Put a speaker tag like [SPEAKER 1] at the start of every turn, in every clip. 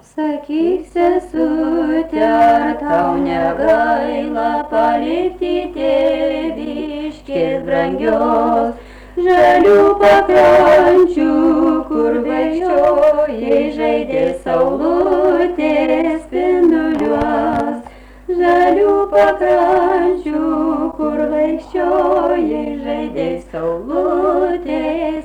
[SPEAKER 1] Sakyk, sesute, ar tau negaila palikti tėviškės brangios, žalių pakrančių, kur vaikščioji žaidė saulutė spinduliuos. Žalių pakrančių, kur vaikščioji žaidė saulutė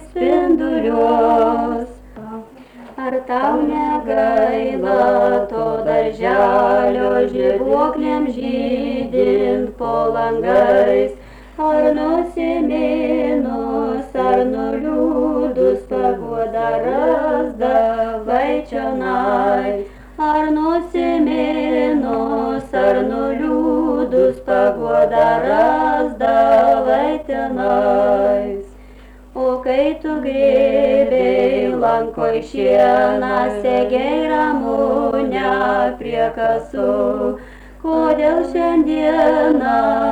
[SPEAKER 1] spinduliuos. Ar tau negaila to darželio žibuoklėm žydint po langais, ar nusiminus, ar nuliūdus paguodą rasdavai čionai, ar nusiminus, ar nuliūdus paguodą rasdavai tenais. O kai tu grėbei lankoj šieną, segei ramunę prie kasų, kodėl šiandieną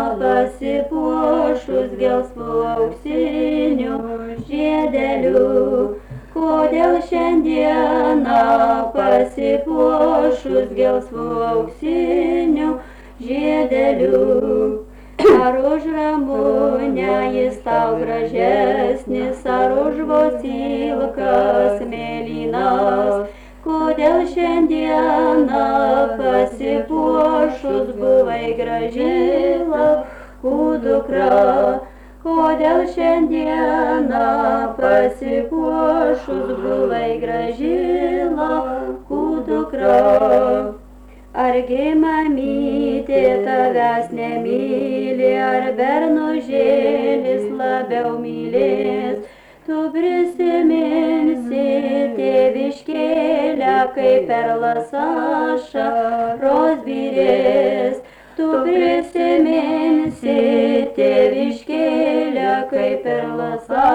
[SPEAKER 1] pasipuošus gelsvu auksiniu žiedeliu, kodėl šiandieną pasipuošus gelsvu auksiniu žiedeliu. Ar už ramunę jis tau gražesnis, ar už vosilkas mėlynas, kodėl šiandieną pasipuošus buvai graži laukų dukra, kodėl šiandieną pasipuošus buvai graži laukų dukra. Argi mamytė tavęs nemyli, ar bernužėlis labiau mylės, tu prisiminsi tėviškėlę, kaip perlas ašaros byrės, tu prisiminsi tėviškėlę, kaip perlas